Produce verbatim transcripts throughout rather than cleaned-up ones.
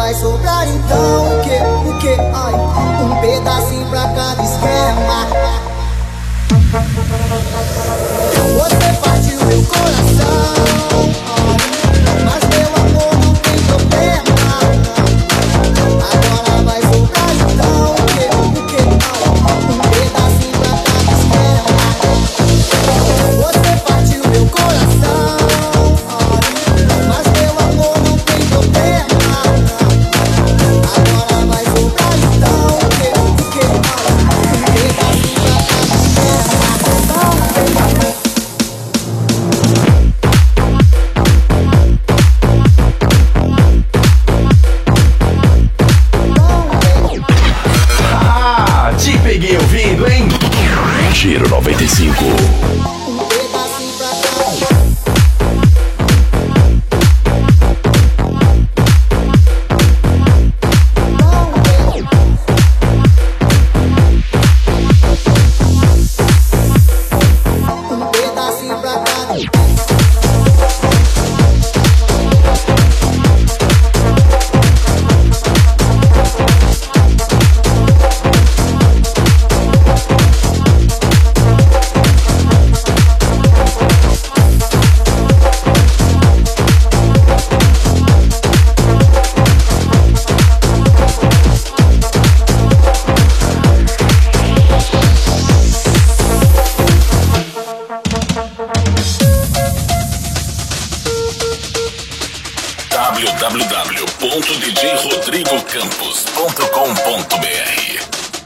vai sobrar então o que, o que, ai, um pedacinho pra cada esquema. Você partiu meu coração, ai, mas meu amor não tem problema. Agora vai sobrar então o que, o que, ai, um pedacinho pra cada esquema. Você partiu meu coração, ai, mas meu amor não tem problema. Agora vai sobrar então o que, o que, ai, um pedacinho pra cada esquema. Ah, te peguei ouvindo, hein? Giro noventa e cinco. w w w ponto d j rodrigo campos ponto com ponto b r.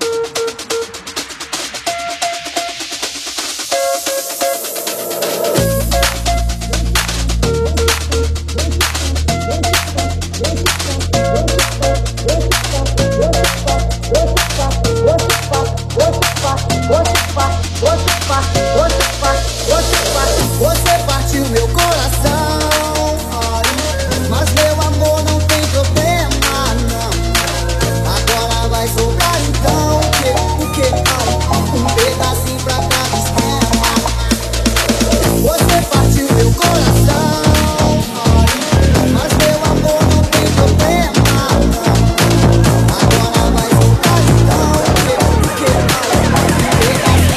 Você partiu meu coração, ai, mas meu amor não tem problema, não. Agora vai sobrar então o que, o que, ai, um pedacinho pra cada esquema. Você partiu meu coração, ai, mas meu amor não tem problema, não. Agora vai sobrar então o que, o que, ai, um pedacinho pra cada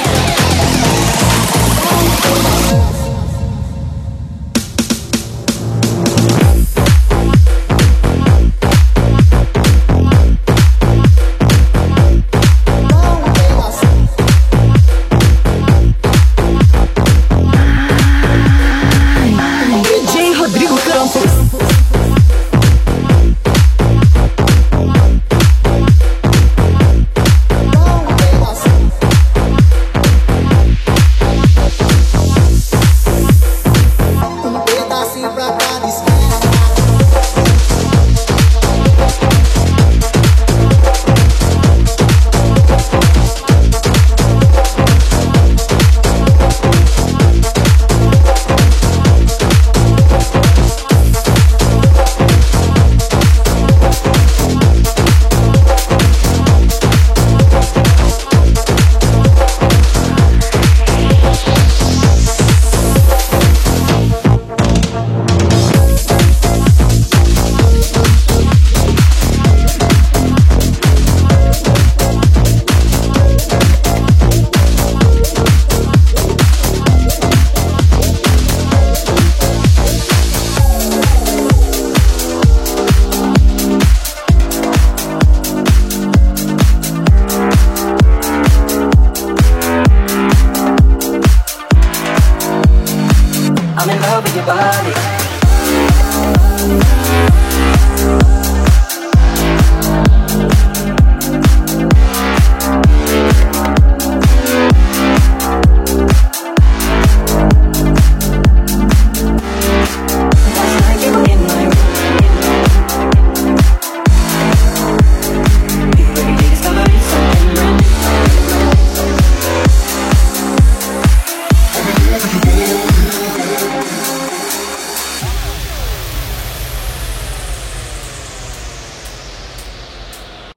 esquema. D J Rodrigo Campos. Um pedacinho pra cada esquema. I'm in love with your body.